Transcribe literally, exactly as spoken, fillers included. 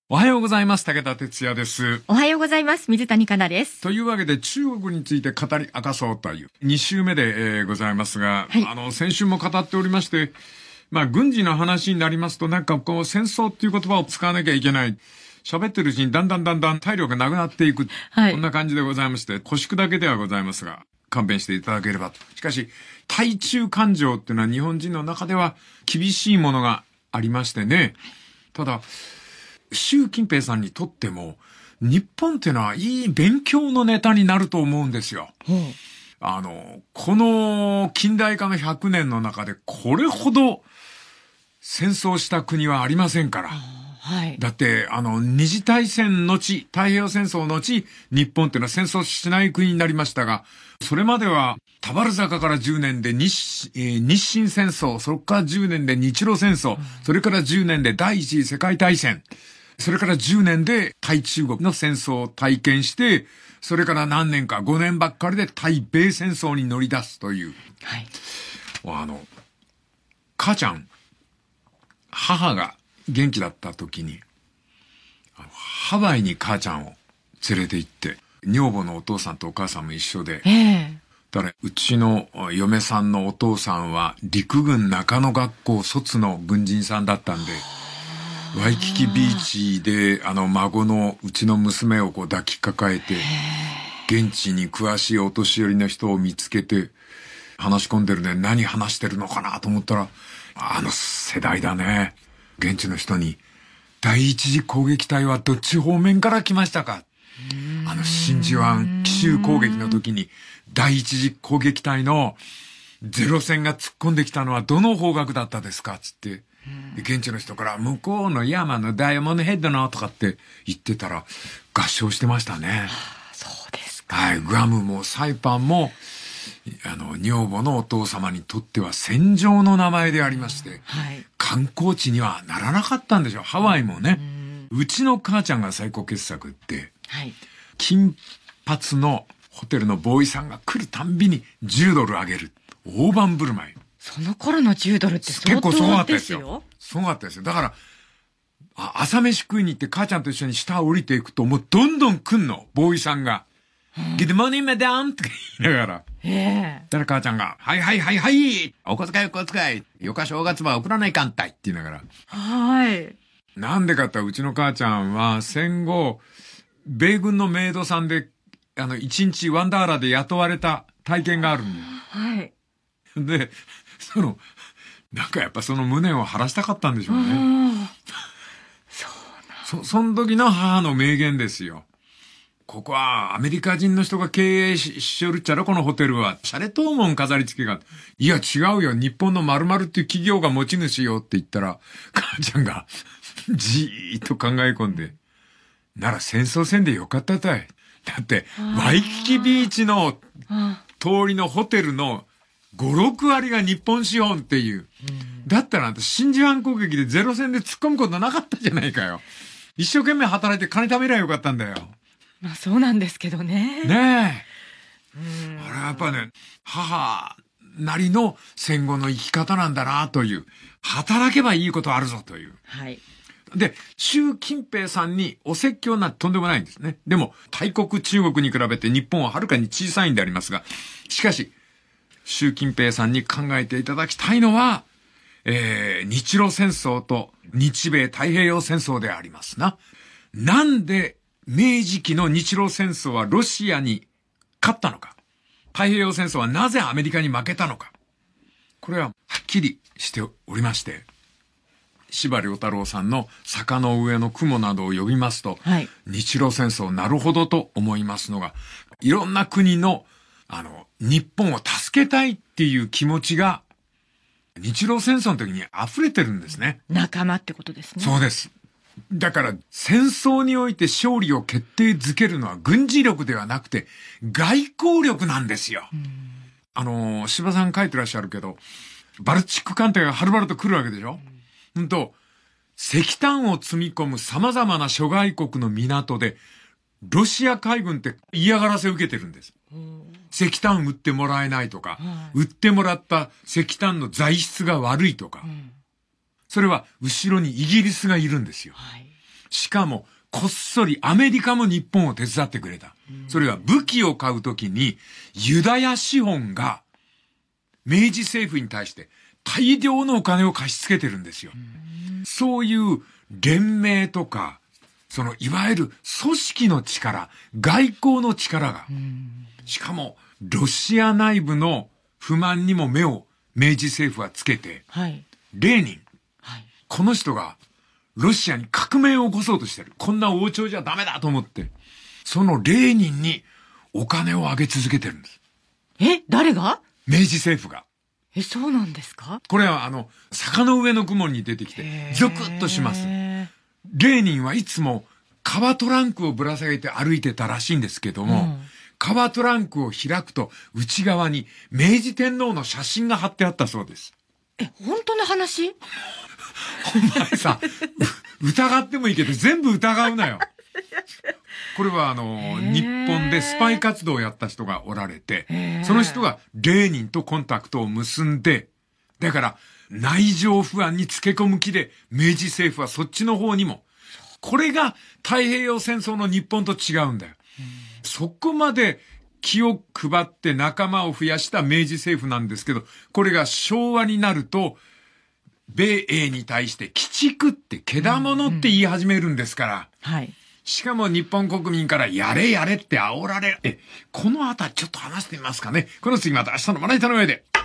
おはようございます。武田哲也です。 おはようございます。水谷香奈です。 というわけで中国について語り明かそうというに週目で、えー、ございますが、はい、あの先週も語っておりまして、まあ軍事の話になりますとなんかこう戦争っていう言葉を使わなきゃいけない。喋ってるうちにだんだんだんだん体力がなくなっていく、はい、こんな感じでございまして、腰砕けではございますが勘弁していただければと。しかし対中感情っていうのは日本人の中では厳しいものがありましてね。ただ習近平さんにとっても日本っていうのはいい勉強のネタになると思うんですよ。うん、あのこの近代化のひゃくねんの中でこれほど戦争した国はありませんから。はい、だってあの二次大戦のち太平洋戦争のち日本っていうのは戦争しない国になりましたが、それまでは田原坂からじゅうねんで 日,、えー、日清戦争、それからじゅうねんで日露戦争、うん、それからじゅうねんで第一次世界大戦、それからじゅうねんで対中国の戦争を体験して、それから何年かごねんばっかりで対米戦争に乗り出すという、はい、あの母ちゃん母が元気だった時にハワイに母ちゃんを連れて行って、女房のお父さんとお母さんも一緒で、えー、だからうちの嫁さんのお父さんは陸軍中野学校卒の軍人さんだったんで、ワイキキビーチであの孫のうちの娘をこう抱きかかえて、現地に詳しいお年寄りの人を見つけて話し込んでるね。何話してるのかなと思ったら、あの世代だね。現地の人に第一次攻撃隊はどっち方面から来ましたか。あの真珠湾奇襲攻撃の時に第一次攻撃隊のゼロ戦が突っ込んできたのはどの方角だったですかつって、現地の人から向こうの山のダイヤモンドヘッドのとかって言ってたら合唱してましたね。はあ、そうですか。 はい、グアムもサイパンもあの女房のお父様にとっては戦場の名前でありまして、はい、観光地にはならなかったんでしょう。ハワイもね、うん、うちの母ちゃんが最高傑作って、はい、金髪のホテルのボーイさんが来るたんびにじゅうドルあげる大盤振る舞い。 その頃のじゅうドルって相当ですよ。結構すごかったですよ。 すごかったですよ。だからあ朝飯食いに行って母ちゃんと一緒に下降りていくともうどんどん来んのボーイさんが。Good morning, madam! って言いながら。ええ。だから母ちゃんが、はいはいはいはい、お小遣いお小遣い、よか正月は送らないかんたいって言いながら。はい。なんでかってうちの母ちゃんは戦後、米軍のメイドさんで、あの、一日ワンダーラで雇われた体験があるんだよ。はい。で、その、なんかやっぱその無念を晴らしたかったんでしょうね。そうなん。そ、その時の母の名言ですよ。ここはアメリカ人の人が経営し、しよるっちゃろ、このホテルは。シャレトーモン飾り付けが。いや違うよ、日本の〇〇っていう企業が持ち主よって言ったら、母ちゃんがじーっと考え込んで、なら戦争せんでよかったたい。だって、ワイキキビーチの通りのホテルのご、ろく割が日本資本っていう。だったらあんた真珠湾攻撃でゼロ戦で突っ込むことなかったじゃないかよ。一生懸命働いて金貯めりゃよかったんだよ。 まあそうなんですけどね。 ねえ。うん。あれはやっぱね、母なりの戦後の生き方なんだなという。働けばいいことあるぞという。はい。で、習近平さんにお説教なんてとんでもないんですね。でも、大国中国に比べて日本ははるかに小さいんでありますが、しかし、習近平さんに考えていただきたいのは、えー、日露戦争と日米太平洋戦争でありますな。なんで、明治期の日露戦争はロシアに勝ったのか。太平洋戦争はなぜアメリカに負けたのか。これははっきりしておりまして、司馬遼太郎さんの坂の上の雲などを読みますと、はい、日露戦争なるほどと思いますのが、いろんな国の、あの、日本を助けたいっていう気持ちが、日露戦争の時に溢れてるんですね。 仲間ってことですね。 そうです。だから戦争において勝利を決定づけるのは軍事力ではなくて外交力なんですよ。あの柴さん書いてらっしゃるけど、バルチック艦隊がはるばると来るわけでしょ。うんと石炭を積み込む様々な諸外国の港でロシア海軍って嫌がらせを受けてるんです。石炭売ってもらえないとか、売ってもらった石炭の材質が悪いとか。それは後ろにイギリスがいるんですよ。はい、 しかも、こっそりアメリカも日本を手伝ってくれた。それは武器を買うときに、ユダヤ資本が明治政府に対して大量のお金を貸し付けてるんですよ。そういう連盟とか、そのいわゆる組織の力、外交の力が、しかもロシア内部の不満にも目を明治政府はつけて、はい、レーニン、はい、この人がロシアに革命を起こそうとしてる。こんな王朝じゃダメだと思って、そのレーニンにお金をあげ続けてるんです。 え、誰が？ 明治政府が。 え、そうなんですか？ これはあの、坂の上の雲に出てきて、ゾクッとします。レーニンはいつも革トランクをぶら下げて歩いてたらしいんですけども、うん、革トランクを開くと内側に明治天皇の写真が貼ってあったそうです。 え、本当の話？ お前さ、疑ってもいいけど全部疑うなよ。これはあの、日本でスパイ活動をやった人がおられて、その人がレーニンとコンタクトを結んで、だから内情不安につけ込む気で明治政府はそっちの方にも、これが太平洋戦争の日本と違うんだよ。そこまで気を配って仲間を増やした明治政府なんですけど、これが昭和になると、米英に対して鬼畜ってけだものって言い始めるんですから。うんうん、はい。しかも日本国民からやれやれって煽られる。え、このあたりちょっと話してみますかね。この次また明日のまな板の上で。